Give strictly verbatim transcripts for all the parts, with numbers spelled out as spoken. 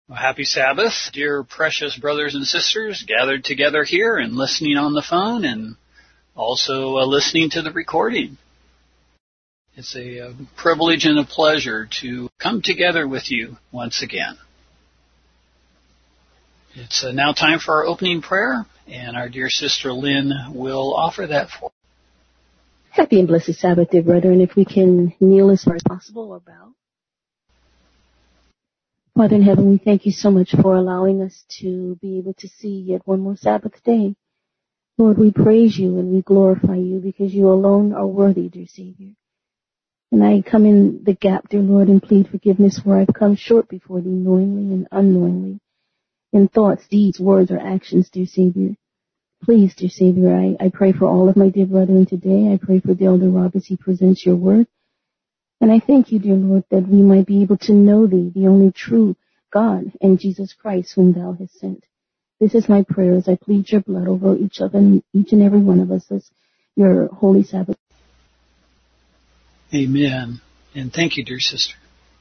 Well, happy Sabbath, dear precious brothers and sisters gathered together here and listening on the phone and also uh, listening to the recording. It's a, a privilege and a pleasure to come together with you once again. It's uh, now time for our opening prayer, and our dear sister Lynn will offer that for us. Happy and blessed Sabbath, dear brethren. If we can kneel as far as possible or bow. Father in heaven, we thank you so much for allowing us to be able to see yet one more Sabbath day. Lord, we praise you and we glorify you because you alone are worthy, dear Savior. And I come in the gap, dear Lord, and plead forgiveness where I've come short before thee knowingly and unknowingly, in thoughts, deeds, words, or actions, dear Savior. Please, dear Savior, I, I pray for all of my dear brethren today. I pray for the Elder Rob as he presents your word. And I thank you, dear Lord, that we might be able to know thee, the only true God, and Jesus Christ, whom thou hast sent. This is my prayer as I plead your blood over each of and each and every one of us as your holy Sabbath. Amen. And thank you, dear sister.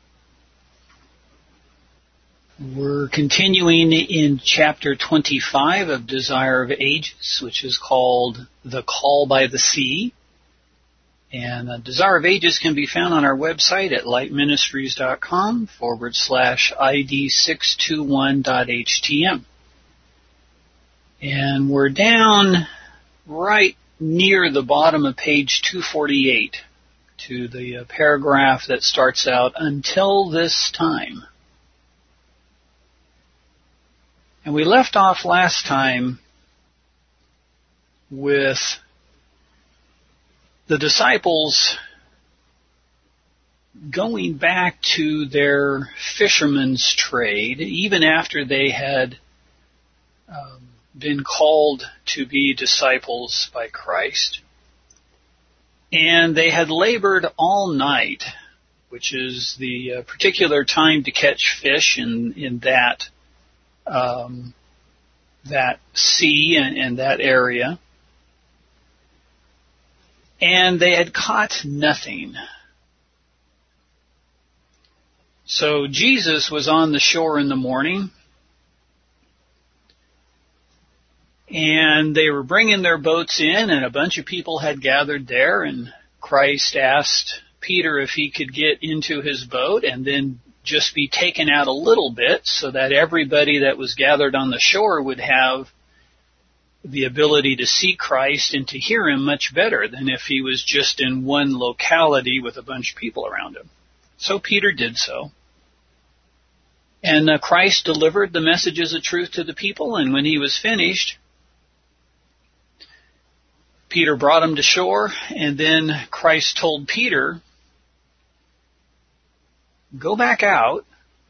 We're continuing in chapter twenty-five of Desire of Ages, which is called The Call by the Sea. And uh, Desire of Ages can be found on our website at lightministries.com forward slash ID six two one dot HTM. And we're down right near the bottom of page two forty-eight to the uh, paragraph that starts out, until this time. And we left off last time with the disciples going back to their fisherman's trade, even after they had um, been called to be disciples by Christ. And they had labored all night, which is the uh, particular time to catch fish in, in that um, that sea and, and that area. And they had caught nothing. So Jesus was on the shore in the morning, and they were bringing their boats in, and a bunch of people had gathered there, and Christ asked Peter if he could get into his boat and then just be taken out a little bit so that everybody that was gathered on the shore would have the ability to see Christ and to hear him much better than if he was just in one locality with a bunch of people around him. So Peter did so. And uh, Christ delivered the messages of truth to the people, and when he was finished, Peter brought him to shore, and then Christ told Peter, go back out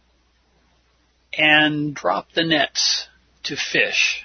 and drop the nets to fish.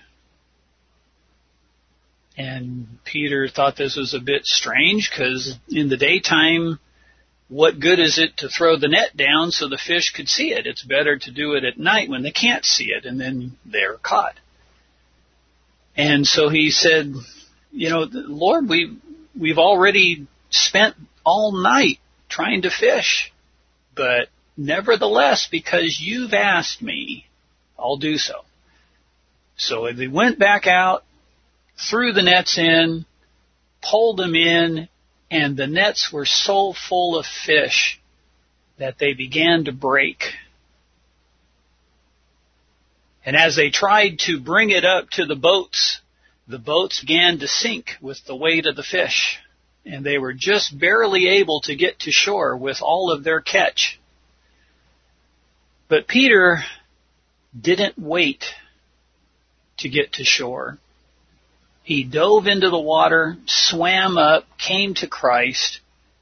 And Peter thought this was a bit strange because in the daytime, what good is it to throw the net down so the fish could see it? It's better to do it at night when they can't see it, and then they're caught. And so he said, you know, Lord, we, we've already spent all night trying to fish, but nevertheless, because you've asked me, I'll do so. So they went back out, threw the nets in, pulled them in, and the nets were so full of fish that they began to break. And as they tried to bring it up to the boats, the boats began to sink with the weight of the fish, and they were just barely able to get to shore with all of their catch. But Peter didn't wait to get to shore. He dove into the water, swam up, came to Christ,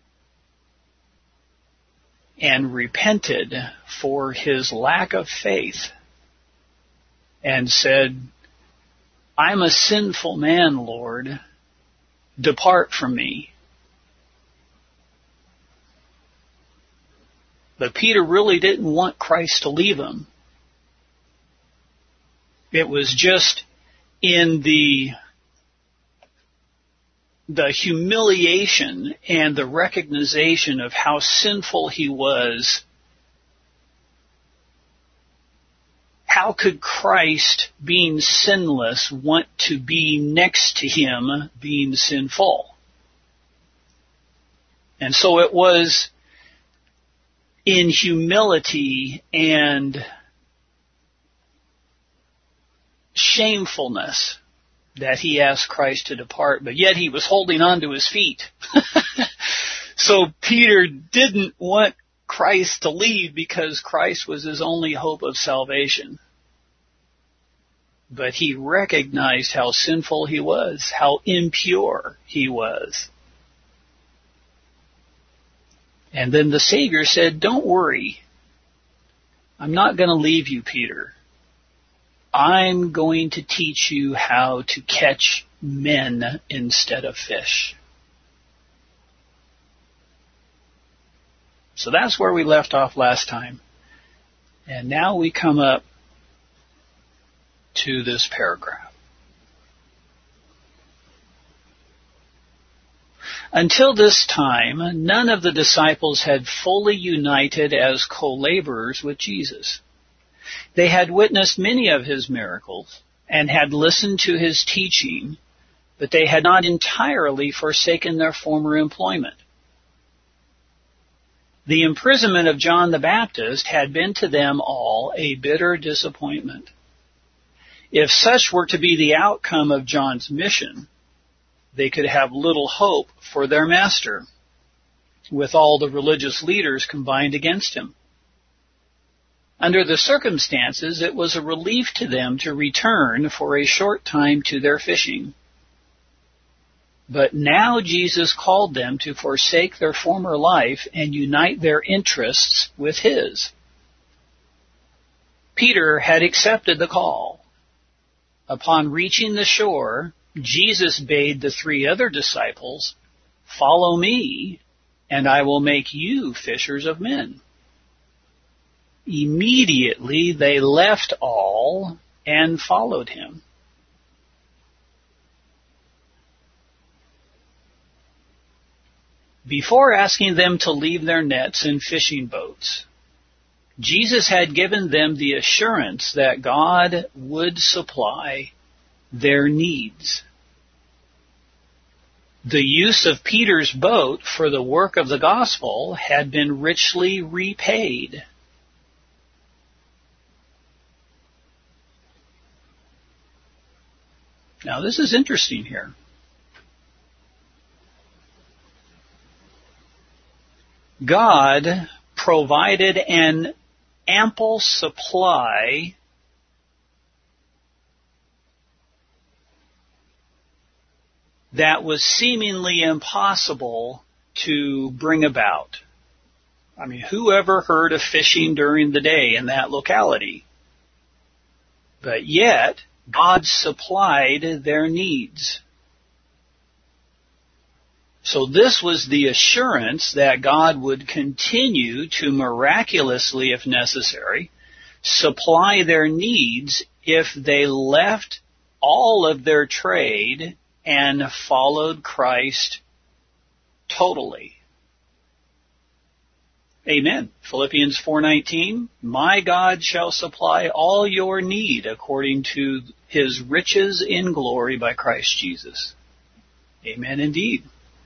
and repented for his lack of faith and said, I'm a sinful man, Lord. Depart from me. But Peter really didn't want Christ to leave him. It was just in the the humiliation and the recognition of how sinful he was how could Christ, being sinless, want to be next to him, being sinful? And so it was in humility and shamefulness that he asked Christ to depart, but yet he was holding on to his feet. So Peter didn't want Christ to leave because Christ was his only hope of salvation. But he recognized how sinful he was, how impure he was. And then the Savior said, don't worry. I'm not going to leave you, Peter. I'm going to teach you how to catch men instead of fish. So that's where we left off last time. And now we come up to this paragraph. Until this time, none of the disciples had fully united as co-laborers with Jesus. They had witnessed many of his miracles and had listened to his teaching, but they had not entirely forsaken their former employment. The imprisonment of John the Baptist had been to them all a bitter disappointment. If such were to be the outcome of John's mission, they could have little hope for their master, with all the religious leaders combined against him. Under the circumstances, it was a relief to them to return for a short time to their fishing. But now Jesus called them to forsake their former life and unite their interests with his. Peter had accepted the call. Upon reaching the shore, Jesus bade the three other disciples, "Follow me, and I will make you fishers of men." Immediately they left all and followed him. Before asking them to leave their nets and fishing boats, Jesus had given them the assurance that God would supply their needs. The use of Peter's boat for the work of the gospel had been richly repaid. Now this is interesting here. God provided an ample supply that was seemingly impossible to bring about. I mean, who ever heard of fishing during the day in that locality? But yet, God supplied their needs. So this was the assurance that God would continue to miraculously, if necessary, supply their needs if they left all of their trade and followed Christ totally. Amen. Philippians four nineteen, "My God shall supply all your need according to his riches in glory by Christ Jesus." Amen indeed.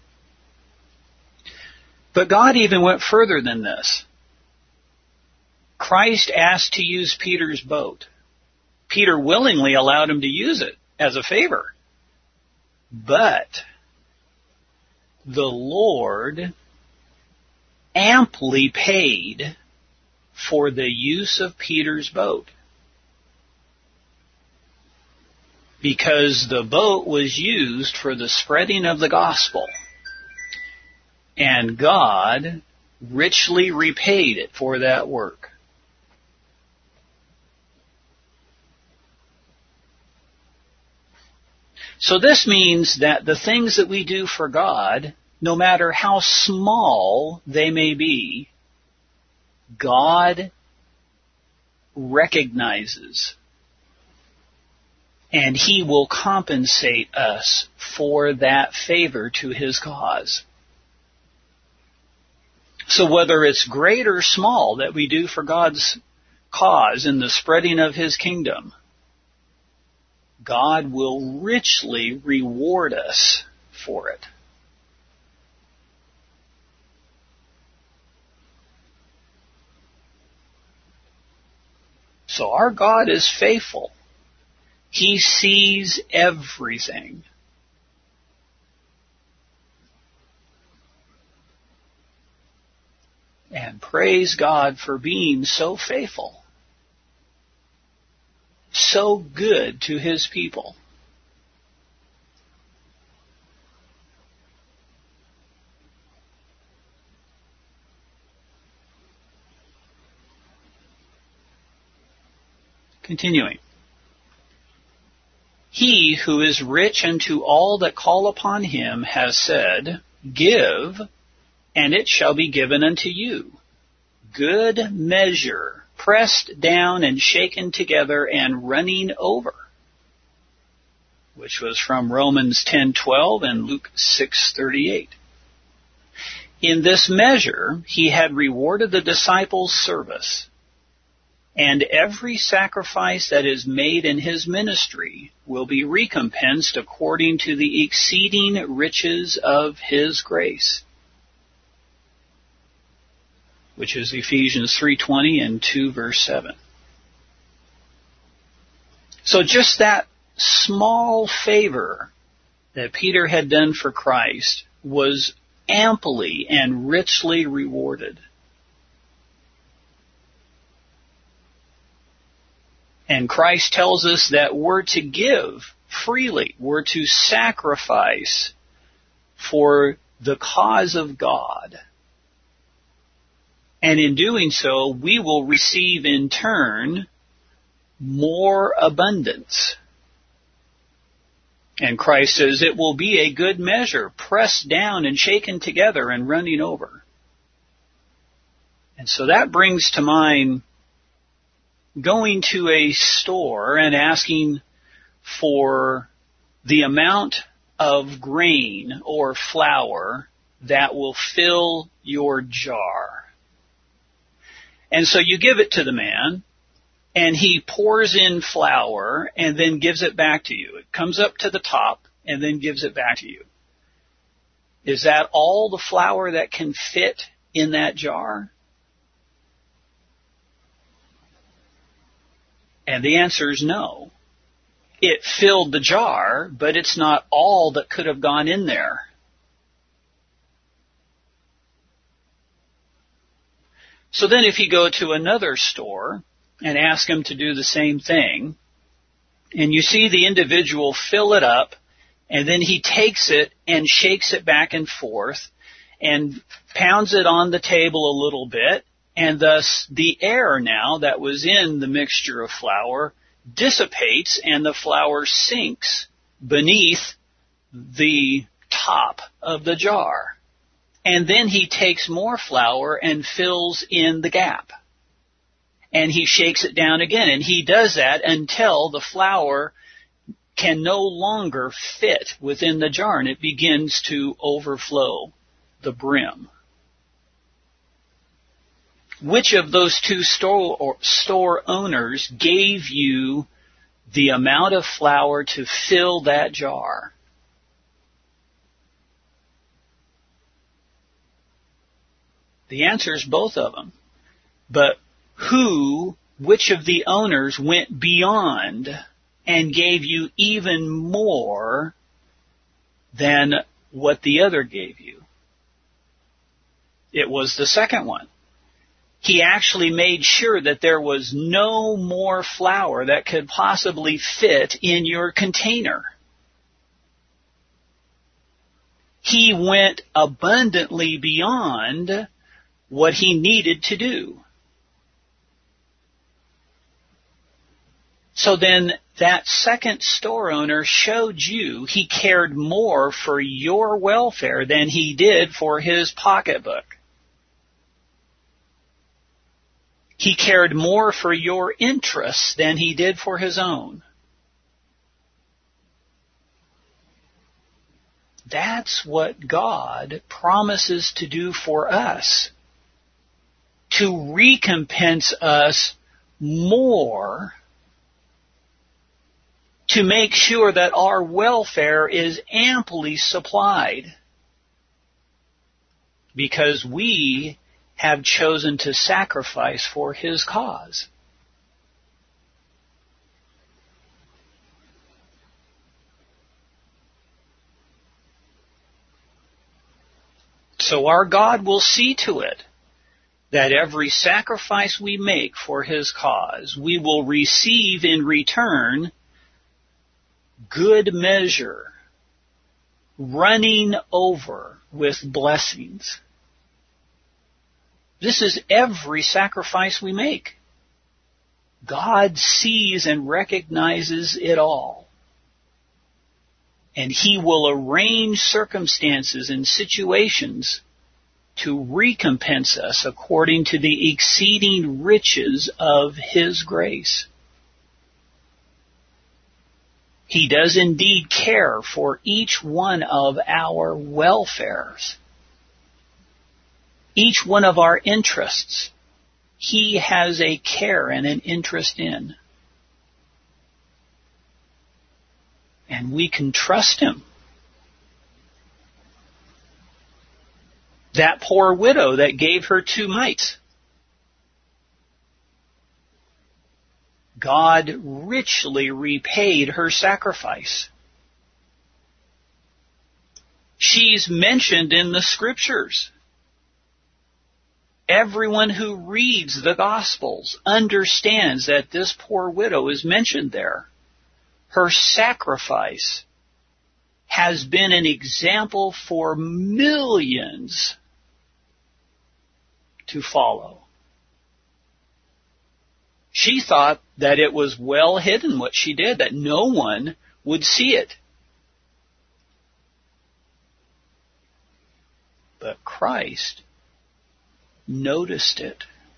But God even went further than this. Christ asked to use Peter's boat. Peter willingly allowed him to use it as a favor. But the Lord amply paid for the use of Peter's boat, because the boat was used for the spreading of the gospel, and God richly repaid it for that work. So this means that the things that we do for God, no matter how small they may be, God recognizes, and he will compensate us for that favor to his cause. So whether it's great or small that we do for God's cause in the spreading of His kingdom, God will richly reward us for it. So our God is faithful. He sees everything. And praise God for being so faithful, so good to His people. Continuing. He who is rich unto all that call upon Him has said, Give, and it shall be given unto you. Good measure, pressed down and shaken together and running over. Which was from Romans ten twelve and Luke six thirty-eight. In this measure He had rewarded the disciples' service. And every sacrifice that is made in His ministry will be recompensed according to the exceeding riches of His grace. Which is Ephesians three twenty and two verse seven. So just that small favor that Peter had done for Christ was amply and richly rewarded. And Christ tells us that we're to give freely. We're to sacrifice for the cause of God. And in doing so, we will receive in turn more abundance. And Christ says it will be a good measure, pressed down and shaken together and running over. And so that brings to mind going to a store and asking for the amount of grain or flour that will fill your jar. And so you give it to the man, and he pours in flour and then gives it back to you. It comes up to the top and then gives it back to you. Is that all the flour that can fit in that jar? And the answer is no. It filled the jar, but it's not all that could have gone in there. So then if you go to another store and ask him to do the same thing, and you see the individual fill it up, and then he takes it and shakes it back and forth and pounds it on the table a little bit, and thus the air now that was in the mixture of flour dissipates and the flour sinks beneath the top of the jar. And then he takes more flour and fills in the gap. And he shakes it down again. And he does that until the flour can no longer fit within the jar and it begins to overflow the brim. Which of those two store, or store owners gave you the amount of flour to fill that jar? The answer is both of them. But who, which of the owners went beyond and gave you even more than what the other gave you? It was the second one. He actually made sure that there was no more flour that could possibly fit in your container. He went abundantly beyond what he needed to do. So then that second store owner showed you he cared more for your welfare than he did for his pocketbook. He cared more for your interests than he did for his own. That's what God promises to do for us. To recompense us more to make sure that our welfare is amply supplied, because we have chosen to sacrifice for His cause. So our God will see to it that every sacrifice we make for His cause, we will receive in return good measure, running over with blessings. This is every sacrifice we make. God sees and recognizes it all. And He will arrange circumstances and situations to recompense us according to the exceeding riches of His grace. He does indeed care for each one of our welfares, each one of our interests. He has a care and an interest in. And we can trust Him. That poor widow that gave her two mites, God richly repaid her sacrifice. She's mentioned in the Scriptures. Everyone who reads the Gospels understands that this poor widow is mentioned there. Her sacrifice has been an example for millions to follow. She thought that it was well hidden what she did, that no one would see it. But Christ noticed it.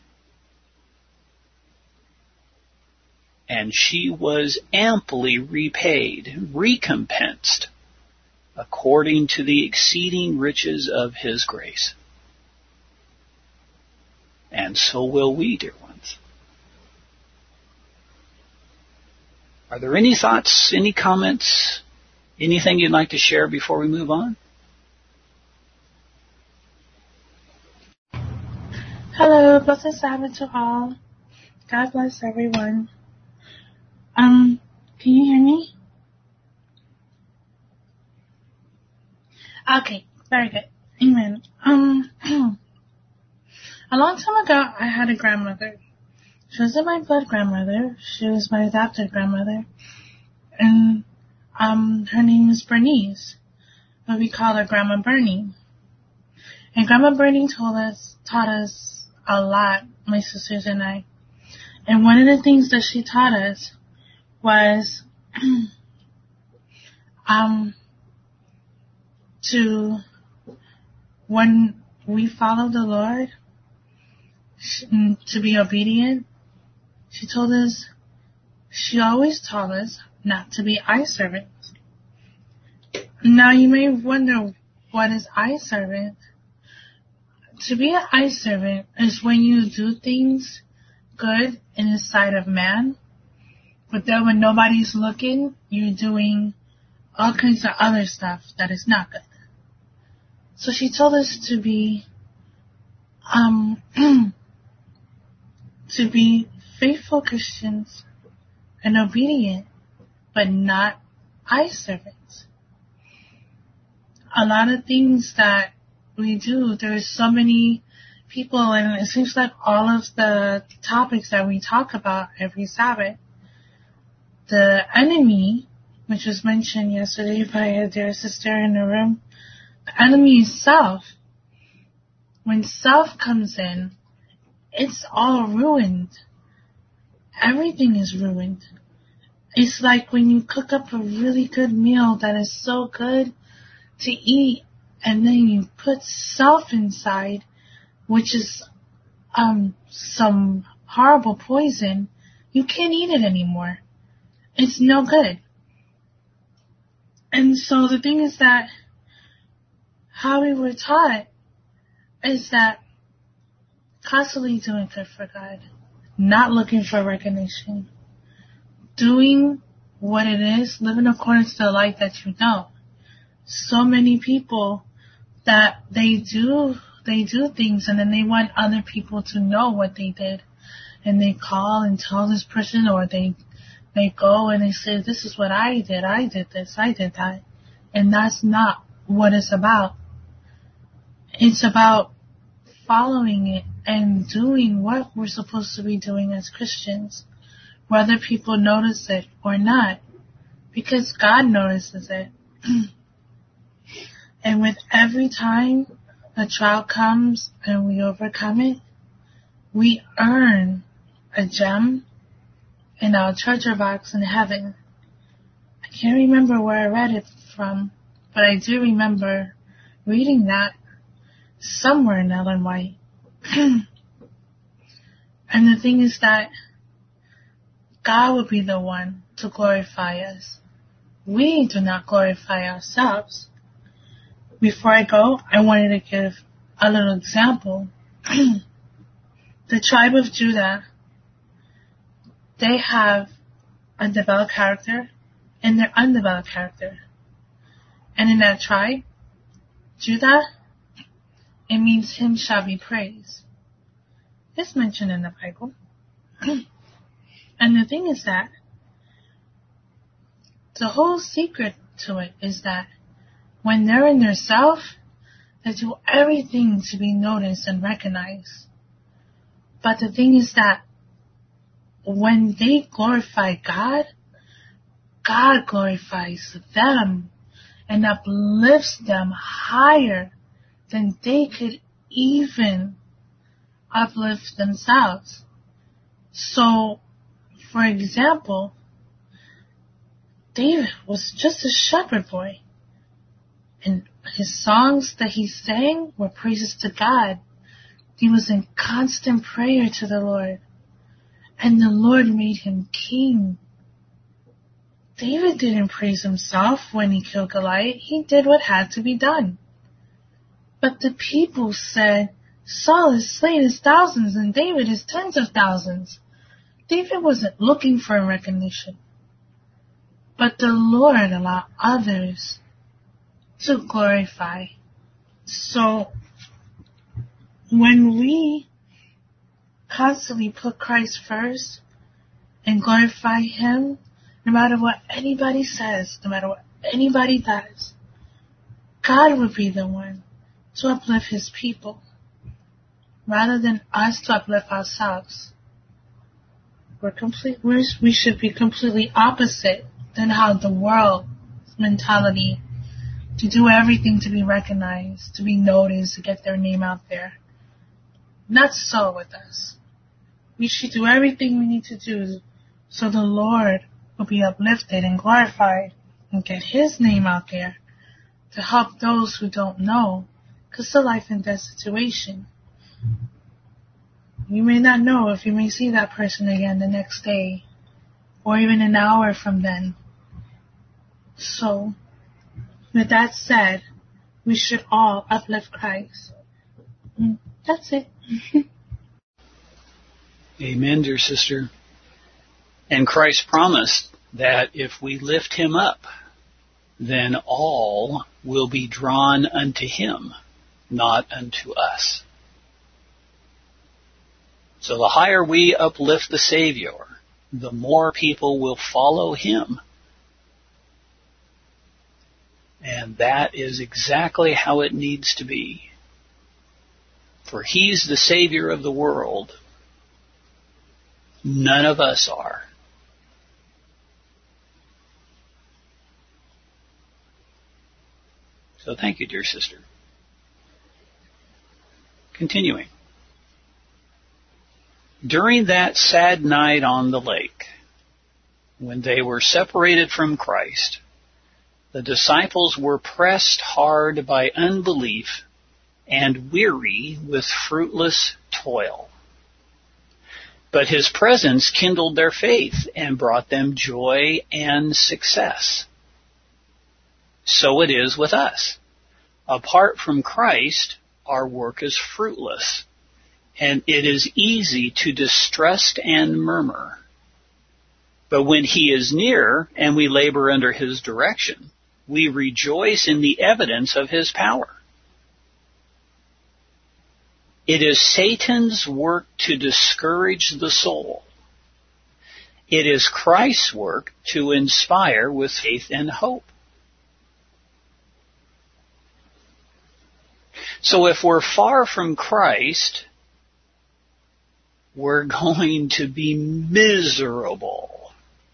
And she was amply repaid, recompensed, according to the exceeding riches of His grace. And so will we, dear ones. Are there any thoughts, any comments, anything you'd like to share before we move on? Hello, blessed Sabbath to all. God bless everyone. Um, can you hear me? Okay, very good. Amen. Um, a long time ago, I had a grandmother. She wasn't my blood grandmother. She was my adopted grandmother. And, um, her name is Bernice. But we call her Grandma Bernie. And Grandma Bernie told us, taught us a lot, my sisters and I. And one of the things that she taught us was um, to, when we follow the Lord, to be obedient. She told us, she always taught us not to be eye servants. Now you may wonder, what is eye servant? To be an eye servant is when you do things good in the sight of man, but then when nobody's looking, you're doing all kinds of other stuff that is not good. So she told us to be, um, to be faithful Christians and obedient, but not eye servants. A lot of things that we do, there's so many people, and it seems like all of the topics that we talk about every Sabbath, the enemy, which was mentioned yesterday by a dear sister in the room, the enemy is self. When self comes in, it's all ruined. Everything is ruined. It's like when you cook up a really good meal that is so good to eat, and then you put self inside, which is um some horrible poison, you can't eat it anymore. It's no good. And so the thing is that how we were taught is that constantly doing good for God, not looking for recognition, doing what it is, living according to the light that you know. So many people that they do, they do things and then they want other people to know what they did. And they call and tell this person, or they, they go and they say, this is what I did, I did this, I did that. And that's not what it's about. It's about following it and doing what we're supposed to be doing as Christians, whether people notice it or not, because God notices it. And with every time a trial comes and we overcome it, we earn a gem in our treasure box in heaven. I can't remember where I read it from, but I do remember reading that somewhere in Ellen White. And the thing is that God will be the one to glorify us. We do not glorify ourselves. Before I go, I wanted to give a little example. The tribe of Judah, they have a developed character and their undeveloped character. And in that tribe, Judah, it means him shall be praised. It's mentioned in the Bible. And the thing is that the whole secret to it is that when they're in their self, they do everything to be noticed and recognized. But the thing is that when they glorify God, God glorifies them and uplifts them higher than they could even uplift themselves. So, for example, David was just a shepherd boy. And his songs that he sang were praises to God. He was in constant prayer to the Lord. And the Lord made him king. David didn't praise himself when he killed Goliath. He did what had to be done. But the people said, Saul has slain his thousands and David his tens of thousands. David wasn't looking for recognition. But the Lord allowed others to glorify. So, when we constantly put Christ first and glorify Him, no matter what anybody says, no matter what anybody does, God will be the one to uplift His people, rather than us to uplift ourselves. We're complete, we're, we should be completely opposite than how the world's mentality to do everything to be recognized, to be noticed, to get their name out there. Not so with us. We should do everything we need to do so the Lord will be uplifted and glorified and get His name out there to help those who don't know, because it's a life and death situation. You may not know if you may see that person again the next day or even an hour from then. So, with that said, we should all uplift Christ. That's it. Amen, dear sister. And Christ promised that if we lift Him up, then all will be drawn unto Him, not unto us. So the higher we uplift the Savior, the more people will follow Him. And that is exactly how it needs to be. For He's the Savior of the world. None of us are. So thank you, dear sister. Continuing. During that sad night on the lake, when they were separated from Christ, the disciples were pressed hard by unbelief and weary with fruitless toil. But His presence kindled their faith and brought them joy and success. So it is with us. Apart from Christ, our work is fruitless. And it is easy to distrust and murmur. But when he is near and we labor under his direction, we rejoice in the evidence of his power. It is Satan's work to discourage the soul. It is Christ's work to inspire with faith and hope. So if we're far from Christ, we're going to be miserable.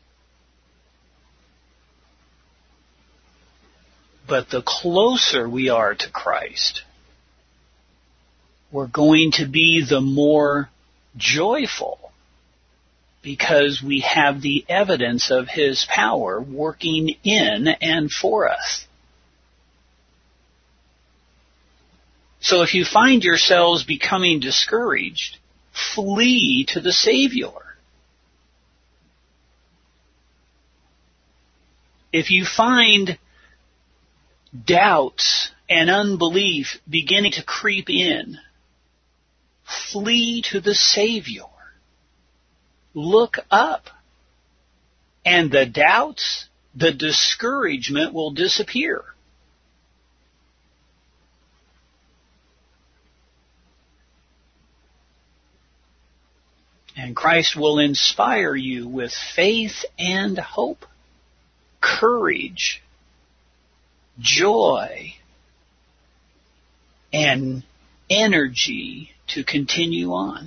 But the closer we are to Christ, we're going to be the more joyful, because we have the evidence of his power working in and for us. So if you find yourselves becoming discouraged, flee to the Savior. If you find doubts and unbelief beginning to creep in, flee to the Savior. Look up, and the doubts, the discouragement will disappear. And Christ will inspire you with faith and hope, courage, joy, and energy to continue on.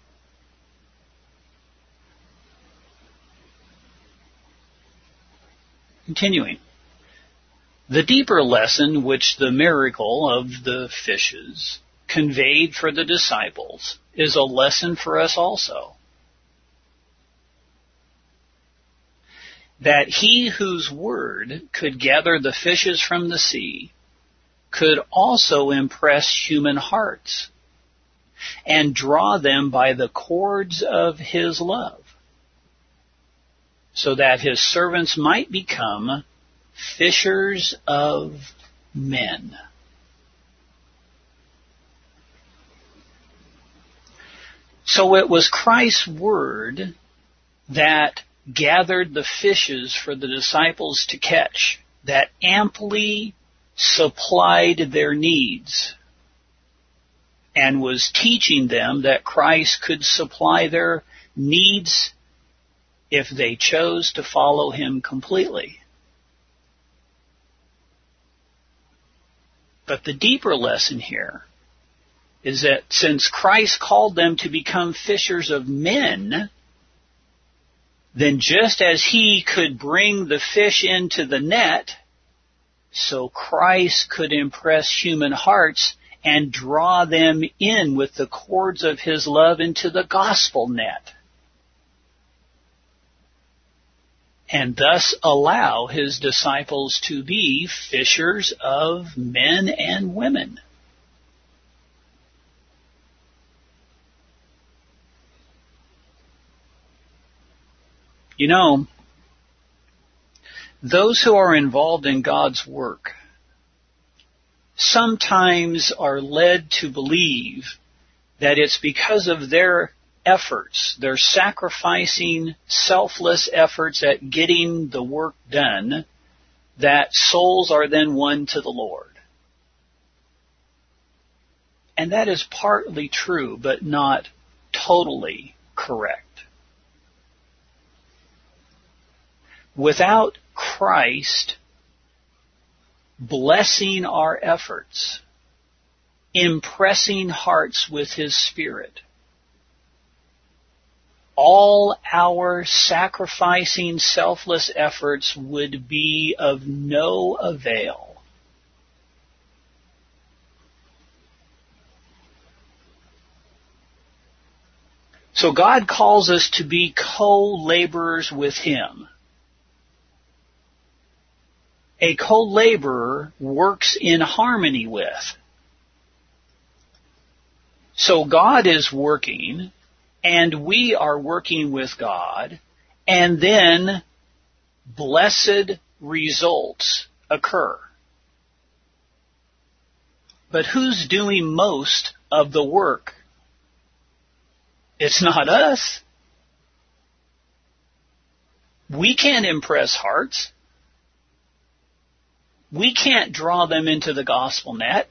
Continuing. The deeper lesson which the miracle of the fishes conveyed for the disciples is a lesson for us also. That he whose word could gather the fishes from the sea could also impress human hearts and draw them by the cords of his love, so that his servants might become fishers of men. So it was Christ's word that gathered the fishes for the disciples to catch, that amply supplied their needs, and was teaching them that Christ could supply their needs if they chose to follow him completely. But the deeper lesson here is that since Christ called them to become fishers of men, then just as he could bring the fish into the net, so Christ could impress human hearts and draw them in with the cords of his love into the gospel net, and thus allow his disciples to be fishers of men and women. You know, those who are involved in God's work sometimes are led to believe that it's because of their efforts, their sacrificing, selfless efforts at getting the work done, that souls are then won to the Lord. And that is partly true, but not totally correct. Without Christ blessing our efforts, impressing hearts with his Spirit, all our sacrificing, selfless efforts would be of no avail. So God calls us to be co-laborers with him. A co-laborer works in harmony with. So God is working, and we are working with God, and then blessed results occur. But who's doing most of the work It's not us. We can't impress hearts. We can't draw them into the gospel net.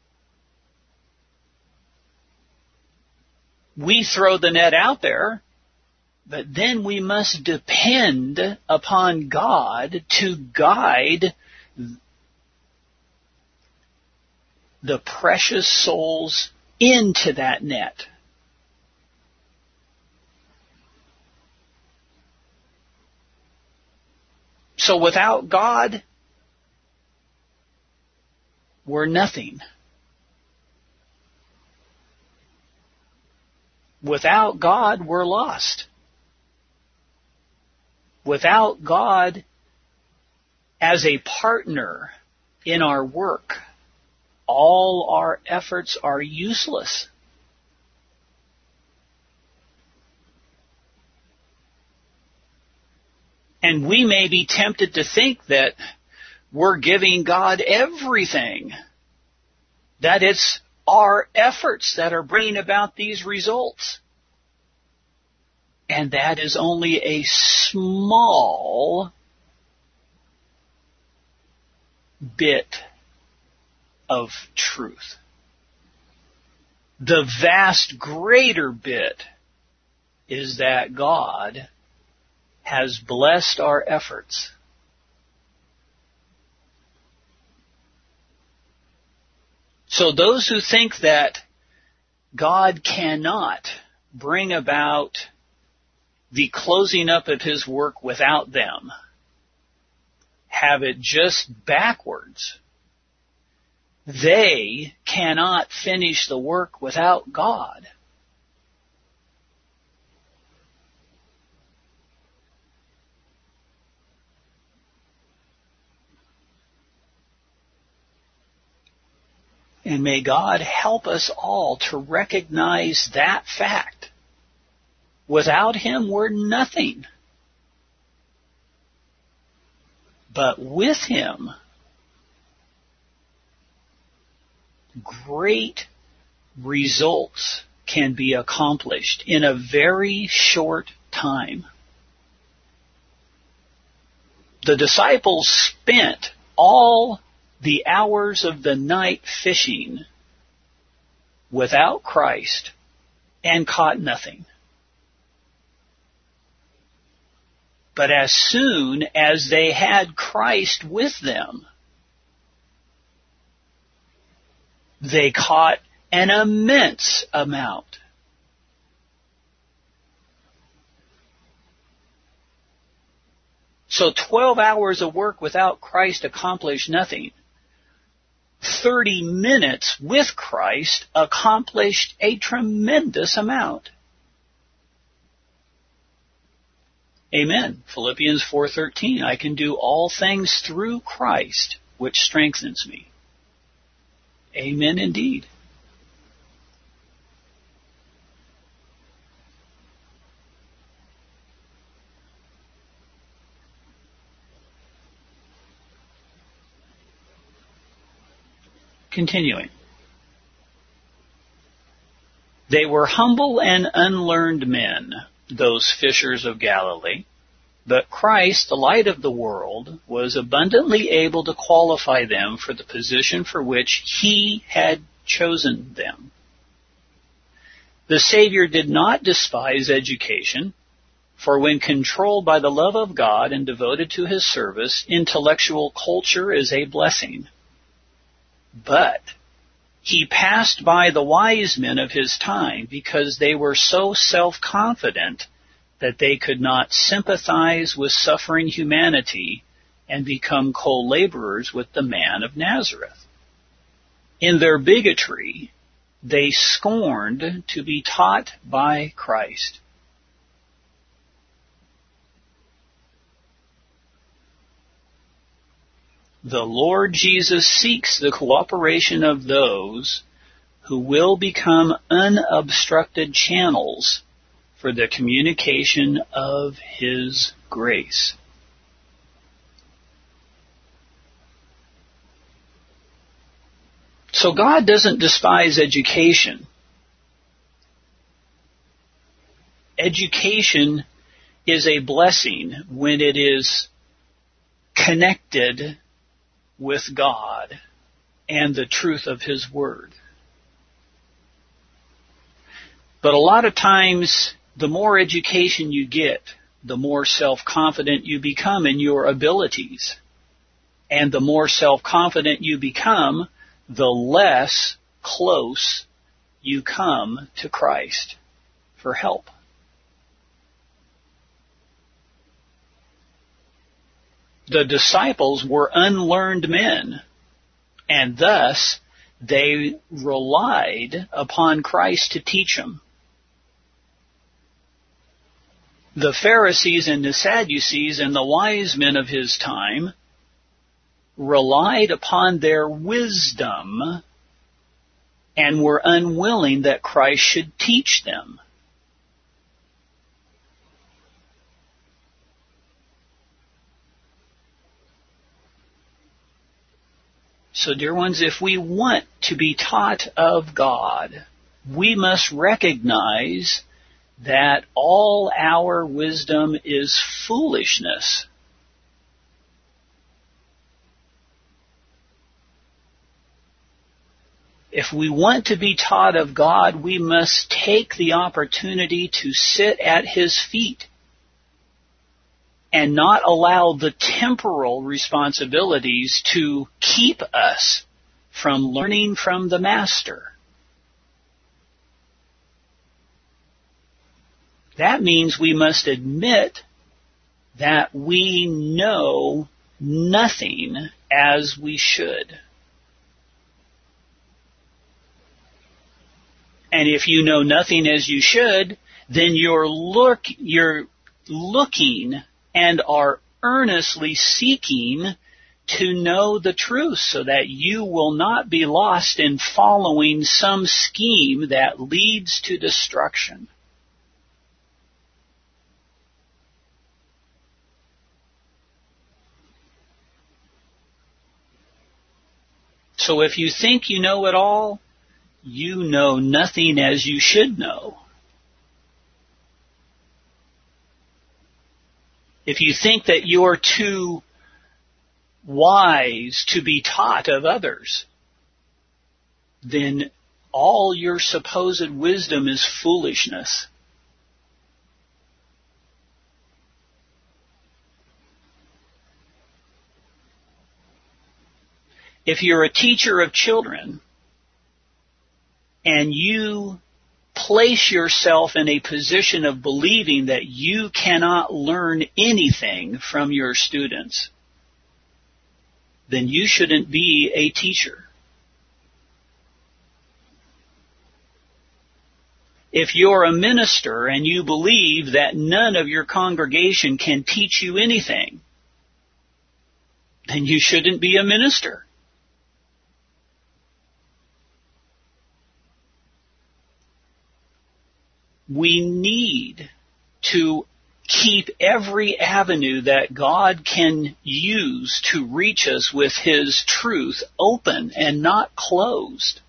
We throw the net out there, but then we must depend upon God to guide the precious souls into that net. So without God, we're nothing. Without God, we're lost. Without God as a partner in our work, all our efforts are useless. And we may be tempted to think that we're giving God everything, that it's our efforts that are bringing about these results. And that is only a small bit of truth. The vast greater bit is that God has blessed our efforts. So those who think that God cannot bring about the closing up of His work without them have it just backwards. They cannot finish the work without God. And may God help us all to recognize that fact. Without Him, we're nothing. But with Him, great results can be accomplished in a very short time. The disciples spent all the hours of the night fishing without Christ and caught nothing. But as soon as they had Christ with them, they caught an immense amount. So twelve hours of work without Christ accomplished nothing. thirty minutes with Christ accomplished a tremendous amount. Amen. Philippians four thirteen, I can do all things through Christ, which strengthens me. Amen indeed. Continuing. They were humble and unlearned men, those fishers of Galilee, but Christ, the light of the world, was abundantly able to qualify them for the position for which He had chosen them. The Savior did not despise education, for when controlled by the love of God and devoted to His service, intellectual culture is a blessing. But He passed by the wise men of His time because they were so self-confident that they could not sympathize with suffering humanity and become co-laborers with the man of Nazareth. In their bigotry, they scorned to be taught by Christ. The Lord Jesus seeks the cooperation of those who will become unobstructed channels for the communication of His grace. So God doesn't despise education. education is a blessing when it is connected with God and the truth of His Word. But a lot of times, the more education you get, the more self-confident you become in your abilities. And the more self-confident you become, the less close you come to Christ for help. The disciples were unlearned men, and thus they relied upon Christ to teach them. The Pharisees and the Sadducees and the wise men of his time relied upon their wisdom and were unwilling that Christ should teach them. So, dear ones, if we want to be taught of God, we must recognize that all our wisdom is foolishness. If we want to be taught of God, we must take the opportunity to sit at His feet and not allow the temporal responsibilities to keep us from learning from the Master. That means we must admit that we know nothing as we should. And if you know nothing as you should, then you're look you're looking and are earnestly seeking to know the truth so that you will not be lost in following some scheme that leads to destruction. So if you think you know it all, you know nothing as you should know. If you think that you're too wise to be taught of others, then all your supposed wisdom is foolishness. If you're a teacher of children and you place yourself in a position of believing that you cannot learn anything from your students, then you shouldn't be a teacher. If you're a minister and you believe that none of your congregation can teach you anything, then you shouldn't be a minister. We need to keep every avenue that God can use to reach us with His truth open and not closed.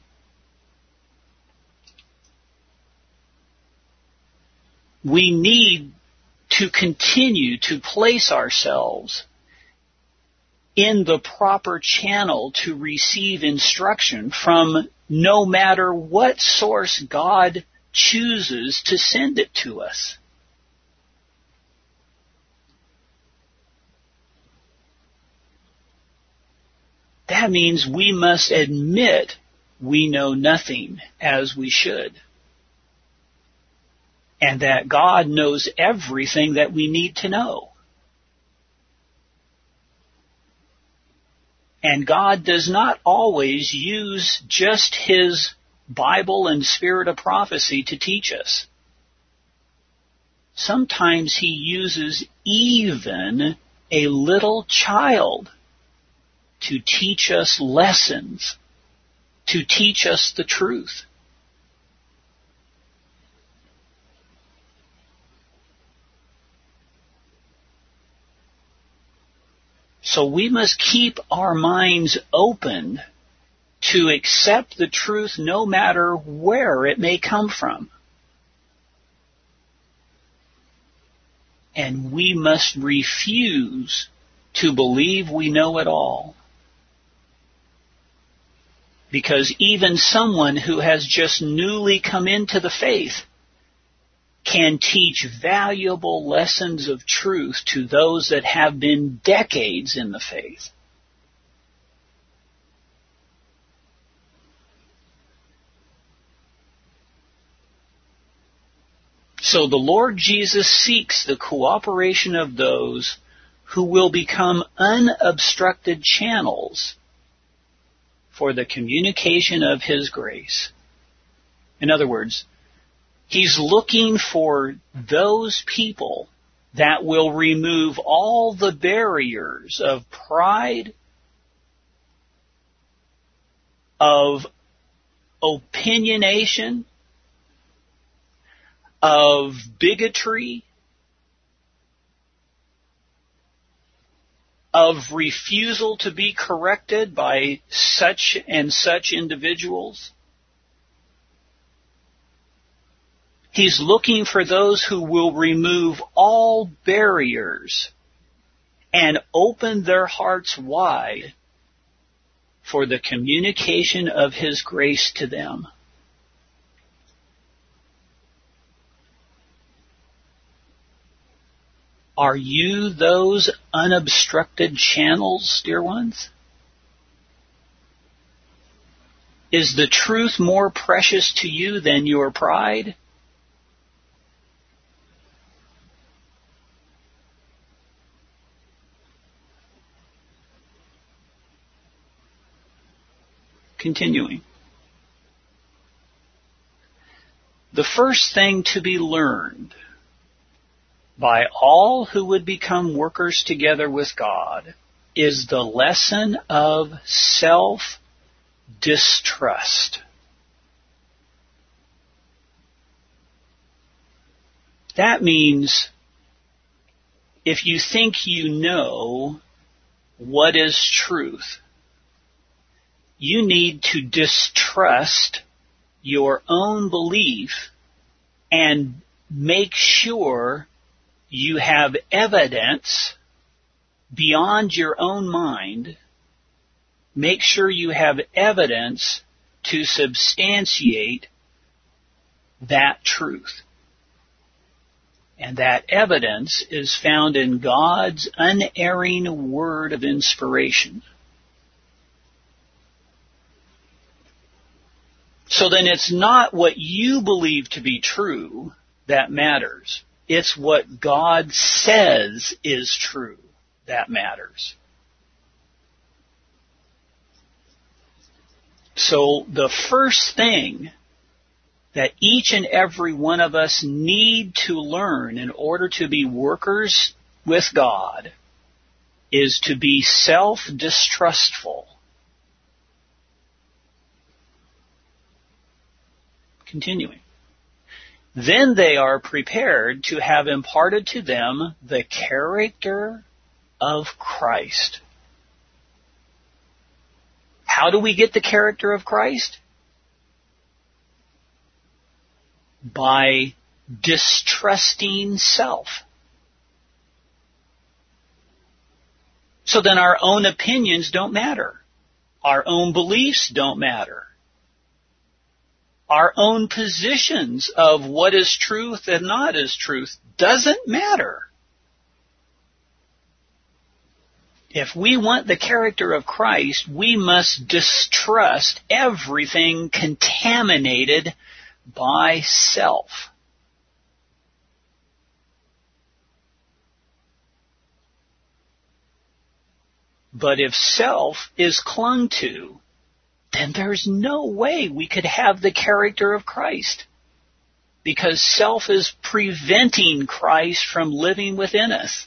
We need to continue to place ourselves in the proper channel to receive instruction from no matter what source God chooses to send it to us. That means we must admit we know nothing as we should, and that God knows everything that we need to know. And God does not always use just His Bible and spirit of prophecy to teach us. Sometimes He uses even a little child to teach us lessons, to teach us the truth. So we must keep our minds open to accept the truth no matter where it may come from. And we must refuse to believe we know it all. Because even someone who has just newly come into the faith can teach valuable lessons of truth to those that have been decades in the faith. So the Lord Jesus seeks the cooperation of those who will become unobstructed channels for the communication of His grace. In other words, He's looking for those people that will remove all the barriers of pride, of opinionation, of bigotry, of refusal to be corrected by such and such individuals. He's looking for those who will remove all barriers and open their hearts wide for the communication of His grace to them. Are you those unobstructed channels, dear ones? Is the truth more precious to you than your pride? Continuing. The first thing to be learned by all who would become workers together with God is the lesson of self-distrust. That means if you think you know what is truth, you need to distrust your own belief and make sure you have evidence beyond your own mind. Make sure you have evidence to substantiate that truth. And that evidence is found in God's unerring word of inspiration. So then it's not what you believe to be true that matters. It's what God says is true that matters. So the first thing that each and every one of us need to learn in order to be workers with God is to be self-distrustful. Continuing. Then they are prepared to have imparted to them the character of Christ. How do we get the character of Christ? By distrusting self. So then our own opinions don't matter. Our own beliefs don't matter. Our own positions of what is truth and not is truth doesn't matter. If we want the character of Christ, we must distrust everything contaminated by self. But if self is clung to, then there's no way we could have the character of Christ. Because self is preventing Christ from living within us.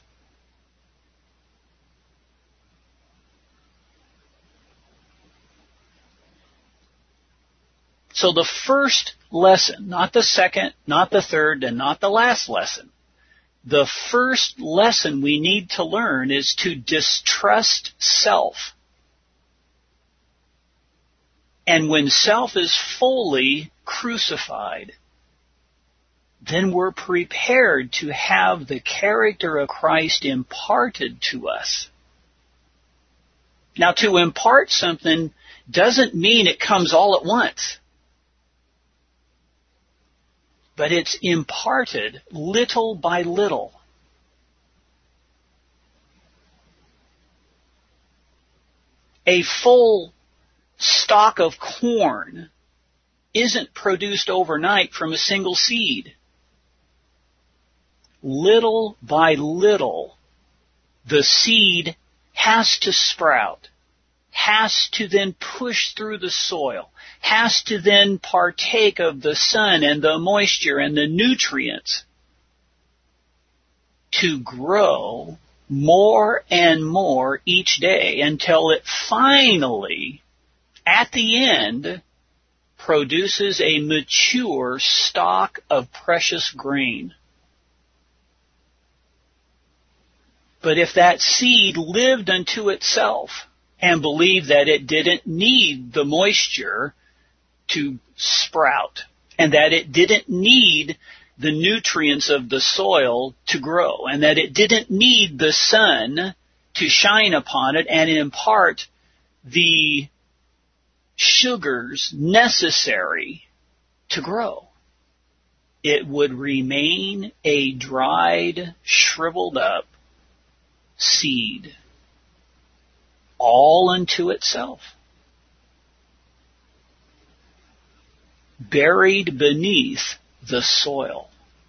So the first lesson, not the second, not the third, and not the last lesson, the first lesson we need to learn is to distrust self. And when self is fully crucified, then we're prepared to have the character of Christ imparted to us. Now, to impart something doesn't mean it comes all at once, but it's imparted little by little. A full stalk of corn isn't produced overnight from a single seed. Little by little, the seed has to sprout, has to then push through the soil, has to then partake of the sun and the moisture and the nutrients to grow more and more each day until it finally, at the end, produces a mature stalk of precious grain. But if that seed lived unto itself and believed that it didn't need the moisture to sprout, and that it didn't need the nutrients of the soil to grow, and that it didn't need the sun to shine upon it and impart the sugars necessary to grow, it would remain a dried, shriveled up seed, all unto itself, buried beneath the soil.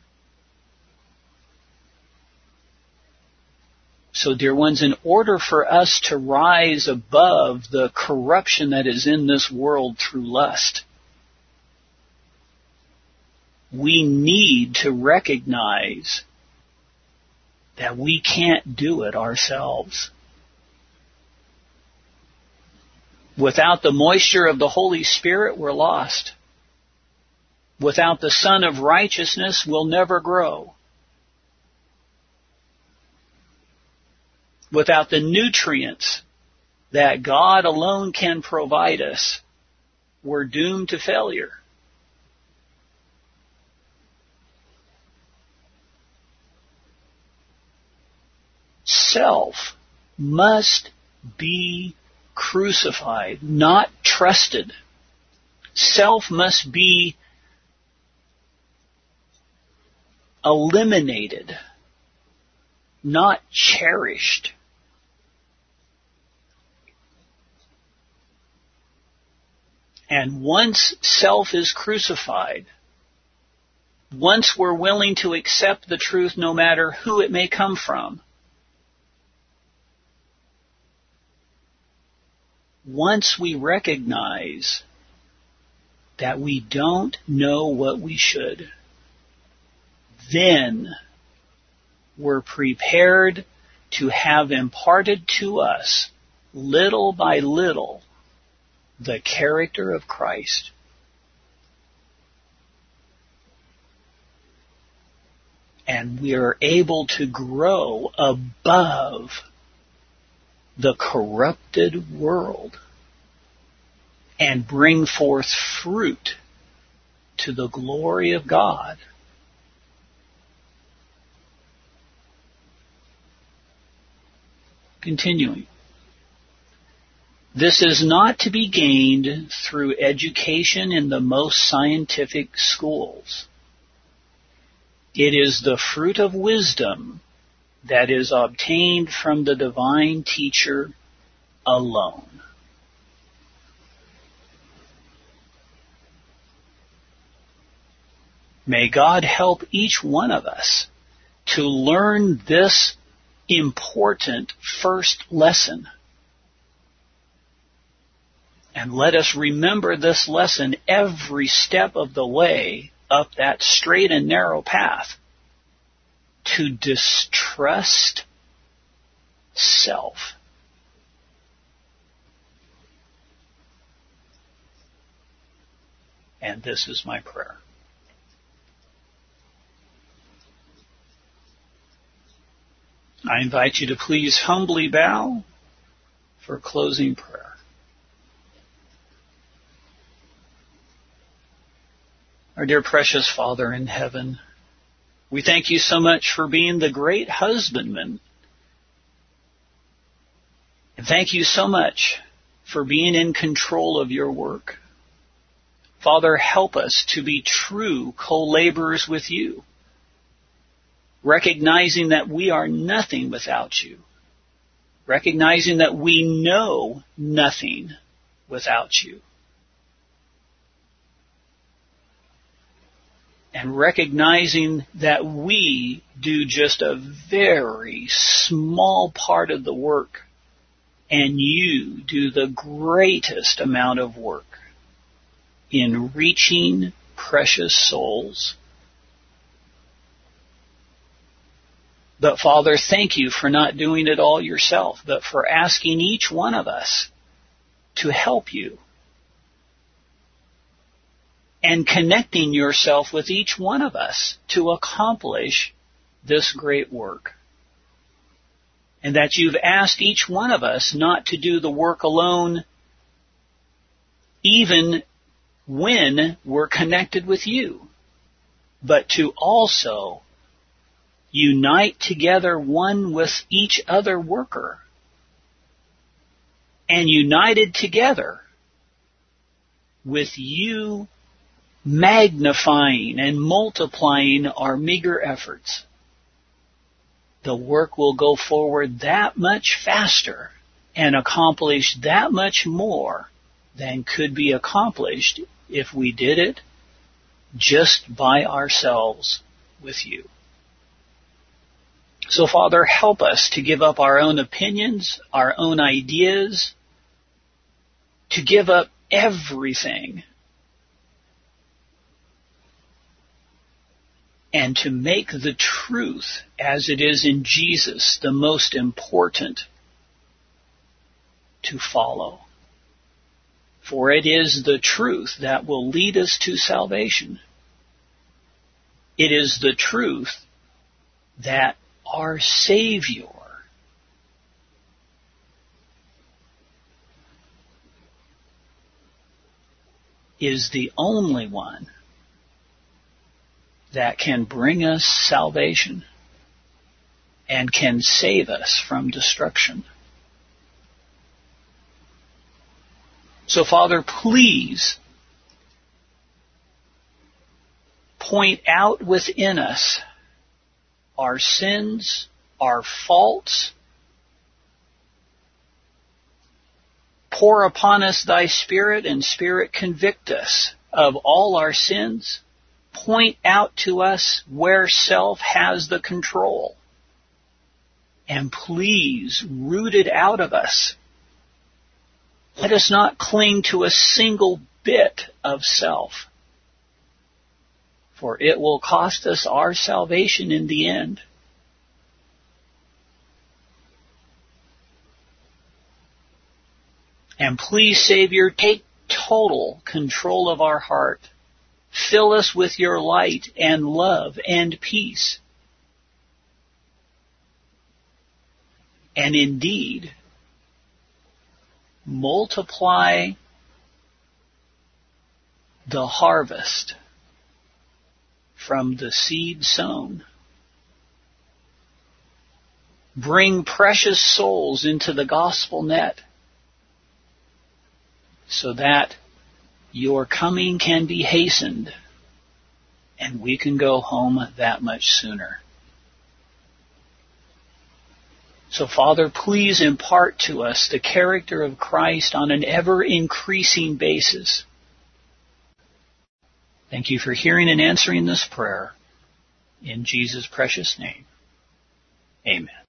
So, dear ones, in order for us to rise above the corruption that is in this world through lust, we need to recognize that we can't do it ourselves. Without the moisture of the Holy Spirit, we're lost. Without the Son of Righteousness, we'll never grow. Without the nutrients that God alone can provide us, we're doomed to failure. Self must be crucified, not trusted. Self must be eliminated, not cherished. And once self is crucified, once we're willing to accept the truth no matter who it may come from, once we recognize that we don't know what we should, then we're prepared to have imparted to us, little by little, the character of Christ. And we are able to grow above the corrupted world and bring forth fruit to the glory of God. Continuing. This is not to be gained through education in the most scientific schools. It is the fruit of wisdom that is obtained from the divine teacher alone. May God help each one of us to learn this important first lesson. And let us remember this lesson every step of the way up that straight and narrow path to distrust self. And this is my prayer. I invite you to please humbly bow for closing prayer. Our dear precious Father in heaven, We thank you so much for being the great husbandman. And thank you so much for being in control of your work. Father, help us to be true co-laborers with you, recognizing that we are nothing without you, recognizing that we know nothing without you, and recognizing that we do just a very small part of the work, and you do the greatest amount of work in reaching precious souls. But Father, thank you for not doing it all yourself, but for asking each one of us to help you and connecting yourself with each one of us to accomplish this great work. And that you've asked each one of us not to do the work alone, even when we're connected with you, but to also unite together one with each other worker, and united together with you magnifying and multiplying our meager efforts, the work will go forward that much faster and accomplish that much more than could be accomplished if we did it just by ourselves with you. So, Father, help us to give up our own opinions, our own ideas, to give up everything, and to make the truth as it is in Jesus the most important to follow. For it is the truth that will lead us to salvation. It is the truth that our Savior is the only one that can bring us salvation and can save us from destruction. So, Father, please point out within us our sins, our faults. Pour upon us thy Spirit, and Spirit convict us of all our sins. Point out to us where self has the control. And please root it out of us. Let us not cling to a single bit of self, for it will cost us our salvation in the end. And please, Savior, take total control of our heart. Fill us with your light and love and peace. And indeed, multiply the harvest from the seed sown. Bring precious souls into the gospel net so that your coming can be hastened and we can go home that much sooner. So, Father, please impart to us the character of Christ on an ever-increasing basis. Thank you for hearing and answering this prayer. In Jesus' precious name, amen.